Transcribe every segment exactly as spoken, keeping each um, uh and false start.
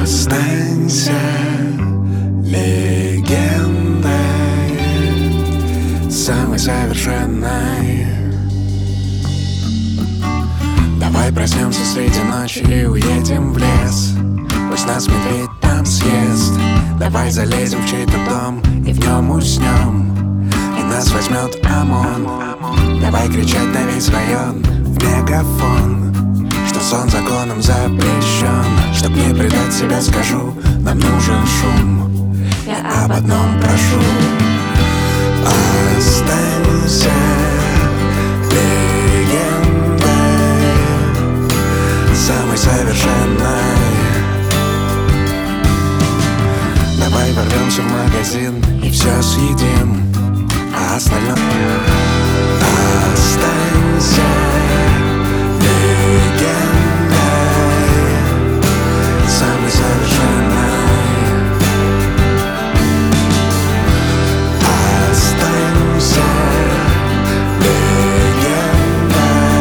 Останься легендой, самой совершенной. Давай проснемся среди ночи и уедем в лес. Пусть нас медведь там съест. Давай залезем в чей-то дом и в нем уснем, и нас возьмет ОМОН. Давай кричать на весь район в мегафон, что сон законом запрещен. Чтоб не предать себя, скажу, нам нужен шум. Я об одном прошу: останься легендой, самой совершенной. Давай ворвемся в магазин и все съедим, а остальное останься легендой, самой совершенной. Останься легендой,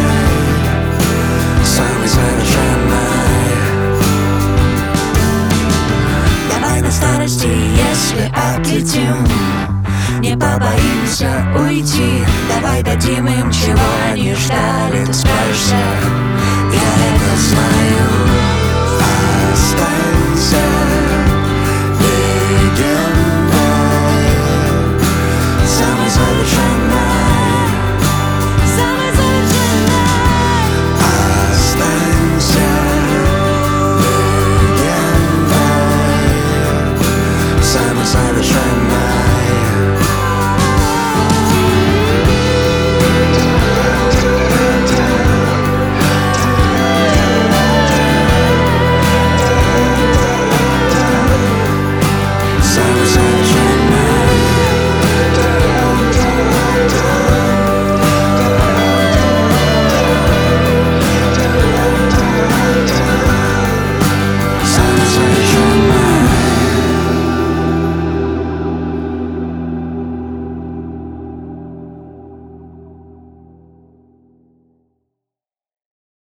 самой совершенной. Давай на старости, если отлетим, не побоимся уйти. Давай дадим им, чего они ждали. Ты справишься, я это знаю.